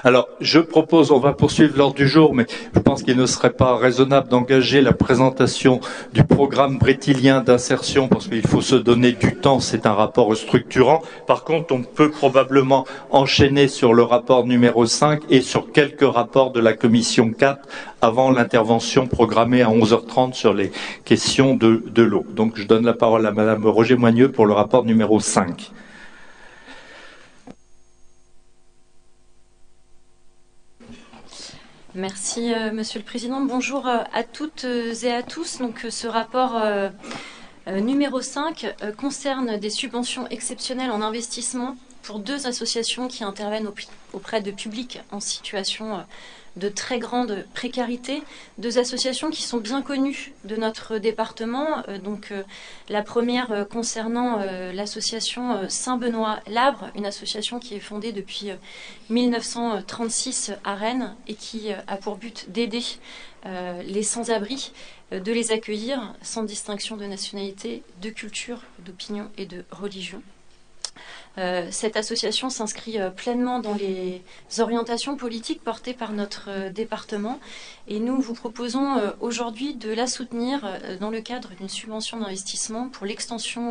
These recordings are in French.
Alors, je propose, on va poursuivre l'ordre du jour, mais je pense qu'il ne serait pas raisonnable d'engager la présentation du programme brétilien d'insertion, parce qu'il faut se donner du temps, c'est un rapport structurant. Par contre, on peut probablement enchaîner sur le rapport numéro 5 et sur quelques rapports de la commission 4 avant l'intervention programmée à 11h30 sur les questions de l'eau. Donc, je donne la parole à Madame Roger Moigneux pour le rapport numéro 5. Merci Monsieur le Président. Bonjour à toutes et à tous. Donc ce rapport numéro 5 concerne des subventions exceptionnelles en investissement pour deux associations qui interviennent auprès de publics en situation de très grande précarité, deux associations qui sont bien connues de notre département. La première concernant l'association Saint-Benoît-Labre, une association qui est fondée depuis 1936 à Rennes et qui a pour but d'aider les sans-abri, de les accueillir sans distinction de nationalité, de culture, d'opinion et de religion. Cette association s'inscrit pleinement dans les orientations politiques portées par notre département et nous vous proposons aujourd'hui de la soutenir dans le cadre d'une subvention d'investissement pour l'extension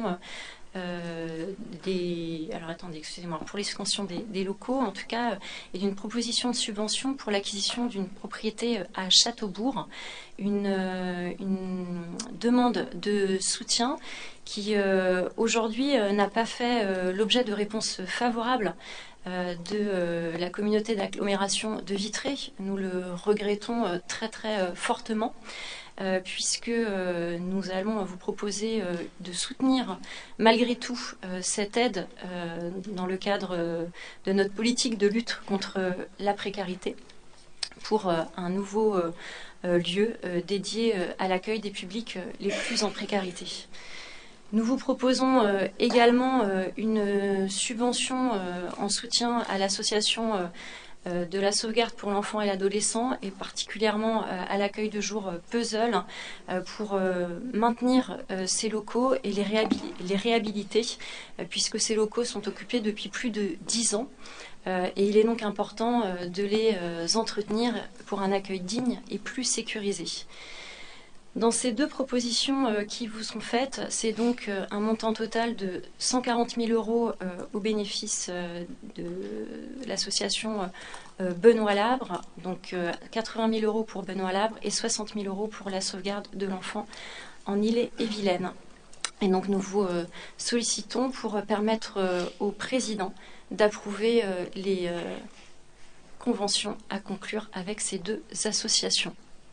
pour l'extension des locaux, en tout cas, et d'une proposition de subvention pour l'acquisition d'une propriété à Châteaubourg, une demande de soutien qui aujourd'hui n'a pas fait l'objet de réponses favorables de la communauté d'agglomération de Vitré. Nous le regrettons très très fortement. Puisque nous allons vous proposer de soutenir malgré tout cette aide dans le cadre de notre politique de lutte contre la précarité pour un nouveau lieu dédié à l'accueil des publics les plus en précarité. Nous vous proposons également une subvention en soutien à l'association de la sauvegarde pour l'enfant et l'adolescent et particulièrement à l'accueil de jour Puzzle pour maintenir ces locaux et les réhabiliter puisque ces locaux sont occupés depuis plus de 10 ans et il est donc important de les entretenir pour un accueil digne et plus sécurisé. Dans ces deux propositions qui vous sont faites, c'est donc un montant total de 140 000 € au bénéfice de l'association Benoît Labre, donc 80 000 € pour Benoît Labre et 60 000 € pour la sauvegarde de l'enfant en Ille-et-Vilaine. Et donc nous vous sollicitons pour permettre au président d'approuver les conventions à conclure avec ces deux associations.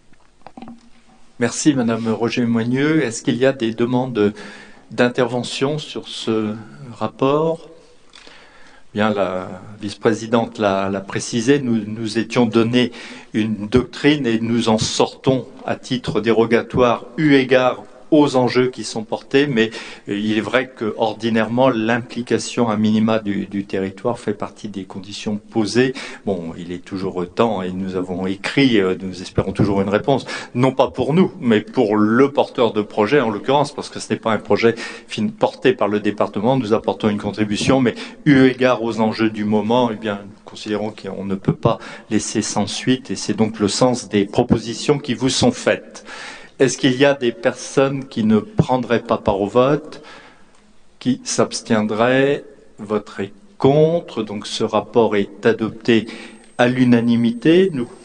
Merci Madame Roger Moigneux. Est-ce qu'il y a des demandes d'intervention sur ce rapport ? Bien, la vice-présidente l'a précisé, nous étions donné une doctrine et nous en sortons à titre dérogatoire eu égard aux enjeux qui sont portés, mais il est vrai que ordinairement l'implication à minima du territoire fait partie des conditions posées. Bon, il est toujours temps et nous avons écrit, nous espérons toujours une réponse, non pas pour nous, mais pour le porteur de projet en l'occurrence, parce que ce n'est pas un projet porté par le département, nous apportons une contribution, mais eu égard aux enjeux du moment, eh bien, nous considérons qu'on ne peut pas laisser sans suite et c'est donc le sens des propositions qui vous sont faites. Est-ce qu'il y a des personnes qui ne prendraient pas part au vote, qui s'abstiendraient, voteraient contre? Donc ce rapport est adopté à l'unanimité. Nous